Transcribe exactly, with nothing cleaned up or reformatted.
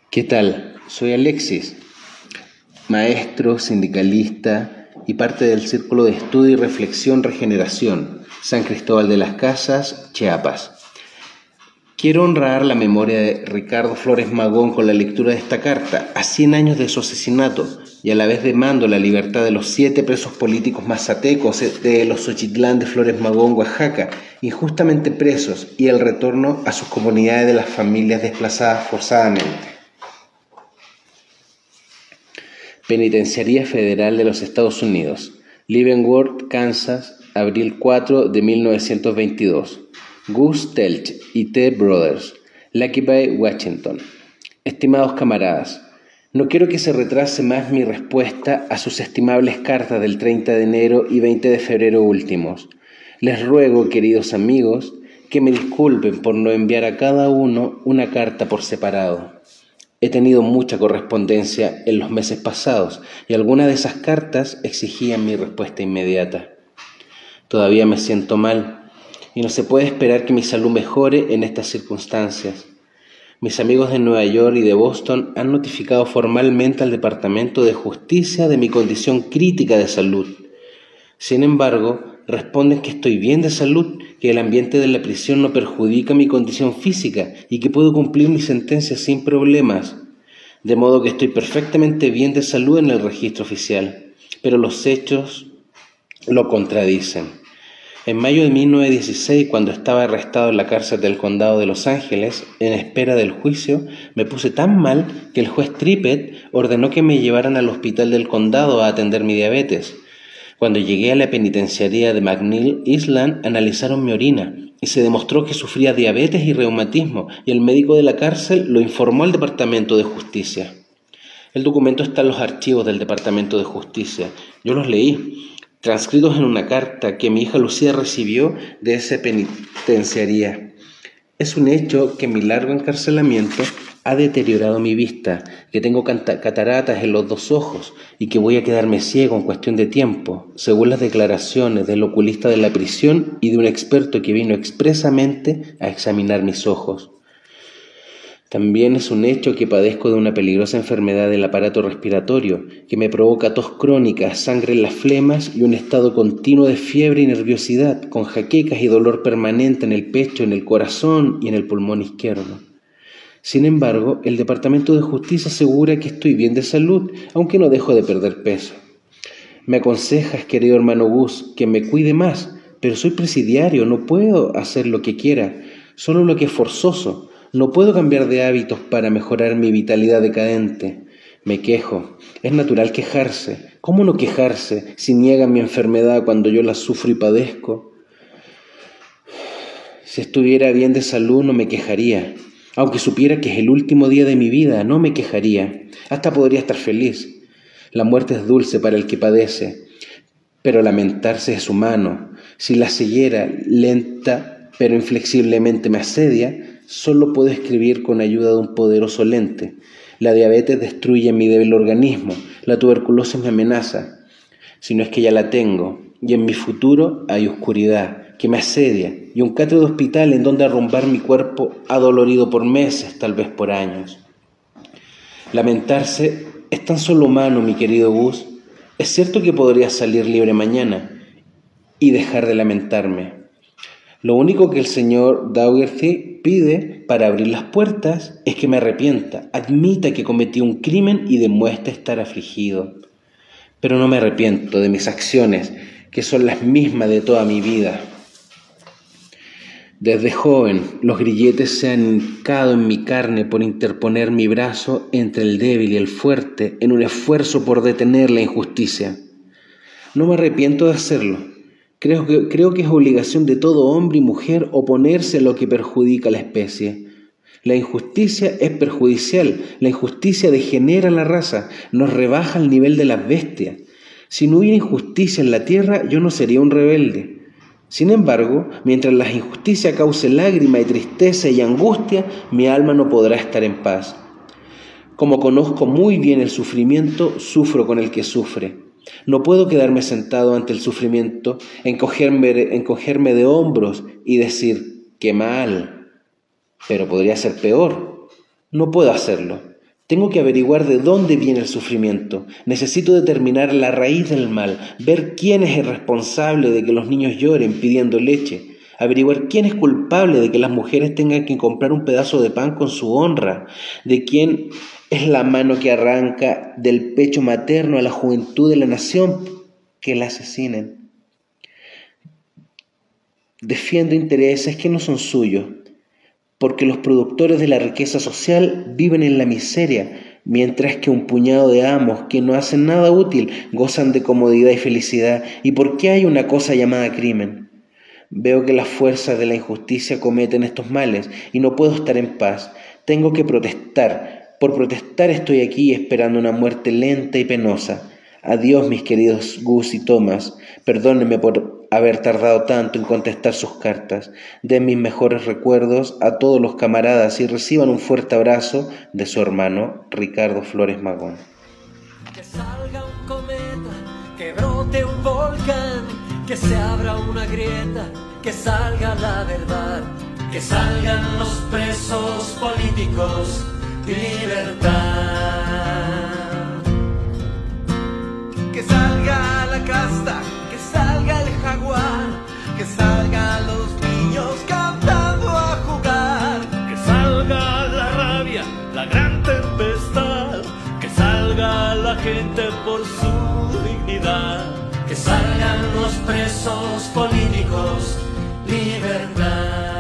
¿Qué tal? Soy Alexis, maestro, sindicalista y parte del Círculo de Estudio y Reflexión Regeneración, San Cristóbal de las Casas, Chiapas. Quiero honrar la memoria de Ricardo Flores Magón con la lectura de esta carta, a cien años de su asesinato, y a la vez demando la libertad de los siete presos políticos mazatecos de los Xochitlán de Flores Magón, Oaxaca, injustamente presos, y el retorno a sus comunidades de las familias desplazadas forzadamente. Penitenciaría Federal de los Estados Unidos, Leavenworth, Kansas, abril cuatro de mil novecientos veintidós. Gus Telch y T. Brothers, Lucky Bay, Washington. Estimados camaradas, no quiero que se retrase más mi respuesta a sus estimables cartas del treinta de enero y veinte de febrero últimos. Les ruego, queridos amigos, que me disculpen por no enviar a cada uno una carta por separado. He tenido mucha correspondencia en los meses pasados y algunas de esas cartas exigían mi respuesta inmediata. Todavía me siento mal y no se puede esperar que mi salud mejore en estas circunstancias. Mis amigos de Nueva York y de Boston han notificado formalmente al Departamento de Justicia de mi condición crítica de salud. Sin embargo, responden que estoy bien de salud, que el ambiente de la prisión no perjudica mi condición física y que puedo cumplir mi sentencia sin problemas. De modo que estoy perfectamente bien de salud en el registro oficial, pero los hechos lo contradicen. En mayo de mil novecientos dieciséis, cuando estaba arrestado en la cárcel del condado de Los Ángeles, en espera del juicio, me puse tan mal que el juez Trippett ordenó que me llevaran al hospital del condado a atender mi diabetes. Cuando llegué a la penitenciaría de McNeil Island, analizaron mi orina y se demostró que sufría diabetes y reumatismo, y el médico de la cárcel lo informó al Departamento de Justicia. El documento está en los archivos del Departamento de Justicia. Yo los leí, transcritos en una carta que mi hija Lucía recibió de esa penitenciaría. Es un hecho que mi largo encarcelamiento ha deteriorado mi vista, que tengo cataratas en los dos ojos y que voy a quedarme ciego en cuestión de tiempo, según las declaraciones del oculista de la prisión y de un experto que vino expresamente a examinar mis ojos. También es un hecho que padezco de una peligrosa enfermedad del aparato respiratorio que me provoca tos crónica, sangre en las flemas y un estado continuo de fiebre y nerviosidad, con jaquecas y dolor permanente en el pecho, en el corazón y en el pulmón izquierdo. Sin embargo, el Departamento de Justicia asegura que estoy bien de salud, aunque no dejo de perder peso. Me aconsejas, querido hermano Gus, que me cuide más, pero soy presidiario, no puedo hacer lo que quiera, solo lo que es forzoso. No puedo cambiar de hábitos para mejorar mi vitalidad decadente. Me quejo. Es natural quejarse. ¿Cómo no quejarse si niegan mi enfermedad cuando yo la sufro y padezco? Si estuviera bien de salud no me quejaría. Aunque supiera que es el último día de mi vida, no me quejaría. Hasta podría estar feliz. La muerte es dulce para el que padece, pero lamentarse es humano. Si la ceguera, lenta pero inflexiblemente me asedia, solo puedo escribir con ayuda de un poderoso lente. La diabetes destruye mi débil organismo, la tuberculosis me amenaza, si no es que ya la tengo, y en mi futuro hay oscuridad que me asedia y un catre de hospital en donde arrumbar mi cuerpo adolorido por meses, tal vez por años. Lamentarse es tan solo humano, mi querido Gus. Es cierto que podría salir libre mañana y dejar de lamentarme. Lo único que el señor Daugherty pide para abrir las puertas es que me arrepienta, admita que cometí un crimen y demuestre estar afligido. Pero no me arrepiento de mis acciones, que son las mismas de toda mi vida. Desde joven, los grilletes se han hincado en mi carne por interponer mi brazo entre el débil y el fuerte en un esfuerzo por detener la injusticia. No me arrepiento de hacerlo. Creo que, creo que es obligación de todo hombre y mujer oponerse a lo que perjudica a la especie. La injusticia es perjudicial, la injusticia degenera la raza, nos rebaja al nivel de las bestias. Si no hubiera injusticia en la tierra, yo no sería un rebelde. Sin embargo, mientras la injusticia cause lágrima y tristeza y angustia, mi alma no podrá estar en paz. Como conozco muy bien el sufrimiento, sufro con el que sufre. No puedo quedarme sentado ante el sufrimiento, encogerme, encogerme de hombros y decir, ¡qué mal! Pero podría ser peor. No puedo hacerlo. Tengo que averiguar de dónde viene el sufrimiento. Necesito determinar la raíz del mal, ver quién es el responsable de que los niños lloren pidiendo leche, averiguar quién es culpable de que las mujeres tengan que comprar un pedazo de pan con su honra, de quién es la mano que arranca del pecho materno a la juventud de la nación que la asesinen. Defiendo intereses que no son suyos, porque los productores de la riqueza social viven en la miseria, mientras que un puñado de amos que no hacen nada útil gozan de comodidad y felicidad. ¿Y por qué hay una cosa llamada crimen? Veo que las fuerzas de la injusticia cometen estos males y no puedo estar en paz. Tengo que protestar. Por protestar estoy aquí esperando una muerte lenta y penosa. Adiós, mis queridos Gus y Thomas. Perdónenme por haber tardado tanto en contestar sus cartas. Den mis mejores recuerdos a todos los camaradas y reciban un fuerte abrazo de su hermano Ricardo Flores Magón. Que salga un cometa, que brote un volcán, que se abra una grieta, que salga la verdad, que salgan los presos políticos, libertad. Que salga la casta, que salga el jaguar, que salgan los niños cantando a jugar. Que salga la rabia, la gran tempestad, que salga la gente por su dignidad. Que salgan los presos políticos, libertad.